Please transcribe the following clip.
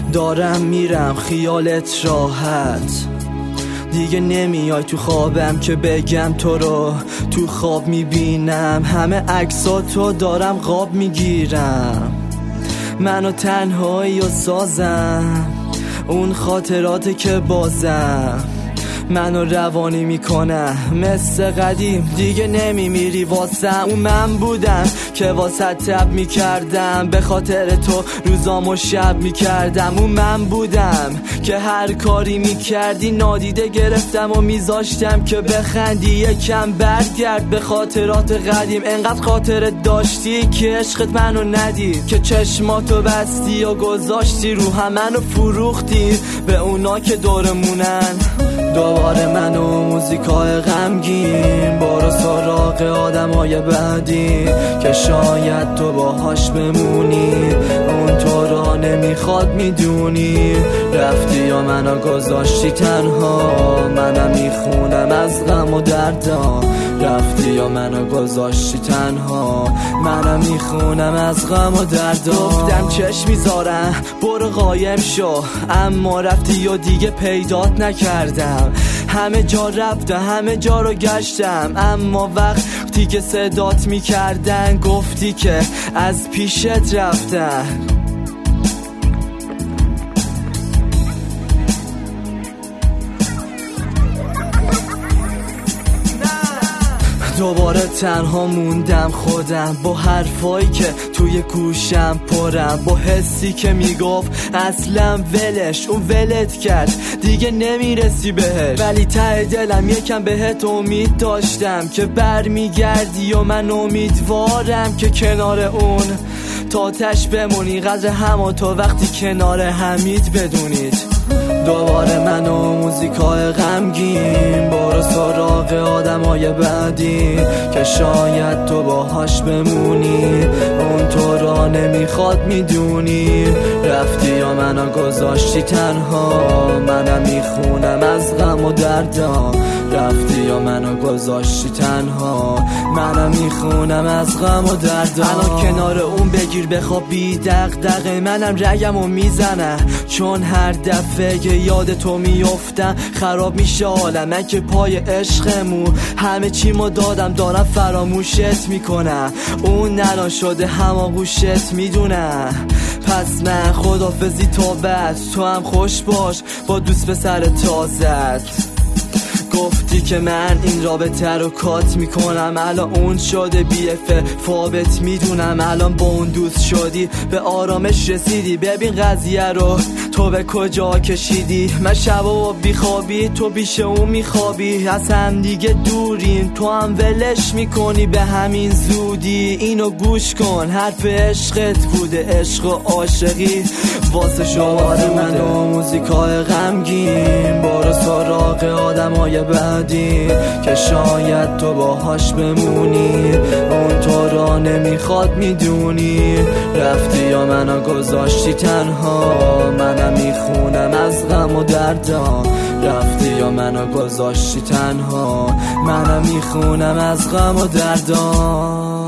دارم میرم خیالت راحت، دیگه نمیای تو خوابم که بگم تو رو تو خواب میبینم. همه عکساتو دارم خواب میگیرم، منو تنهایی و سازم، اون خاطراته که بازم منو روانی میکنه مثل قدیم. دیگه نمیمیری واسم، اون من بودم که واسه تب میکردم، به خاطر تو روزامو شب میکردم. اون من بودم که هر کاری میکردی نادیده گرفتم و میذاشتم که بخندی. یکم برگرد به خاطرات قدیم، انقدر خاطرت داشتی که عشقت منو ندید، که چشماتو بستی و گذاشتی رو هم منو فروختی به اونا که دورمونن. دوباره من و موزیکای غمگین، برو سراغ آدمای بعدی که شاید تو باهاش بمونی، اون تو را نمیخواد میدونی. رفتی یا منو گذاشتی تنها، منم میخونم از غم و دردا. رفتی یا منو گذاشتی تنها، منم میخونم از غم و دردا. گفتم چشم میذارم برو قایم شو، اما رفتی و دیگه پیدات نکردم. همه جا رفتم همه جا رو گشتم، اما وقتی که صدات میکردن گفتی که از پیشت رفتن. دوباره تنها موندم خودم، با حرفایی که توی گوشم پرم، با حسی که میگفت اصلا ولش، اون ولت کرد دیگه نمیرسی بهش. ولی ته دلم یکم بهت امید داشتم که برمیگردی و من امیدوارم که کنار اون تا تش بمونی. قدر هم تو وقتی کنار همید بدونید. دوباره من و موزیکای غمگین، برو سراغ آدمای بعدی که شاید تو باهاش بمونی، اون تو را نمیخواد میدونی. رفتی یا منو گذاشتی تنها، منم میخونم از غم و دردا. رفتی یا منو گذاشتی تنها، منم میخونم از غم و دردا. الان کنار اون بگیر بخواب بی دغدغه، منم رگمو میزنم چون هر دفعه که یاد تو میافتم خراب میشه حالم. من که پای عشقمون همه چیمو دادم، دارم فراموشت میکنم، اون ننا شده هماغوشت میدونم. پس من خدافزی تا بعد، تو هم خوش باش با دوست پسر تازت. گفتی که من این رابطه رو کات میکنم، الان اون شده بیفه فابت میدونم. الان با اون دوست شدی به آرامش رسیدی، ببین قضیه رو تو به کجا کشیدی. من شبا بیخوابی تو بیش اون میخوابی، از هم دیگه دوریم تو هم ولش میکنی به همین زودی. اینو گوش کن حرف عشقت بوده، عشق و عاشقی واسه شوار من و موزیکای غمگین. برو سراغ آدمای بعدی که شاید تو باهاش بمونی، اون تو را نمیخواد میدونی. رفتی یا منو گذاشتی تنها، منم میخونم از غم و دردا. رفتی یا منو گذاشتی تنها، منم میخونم از غم و دردا.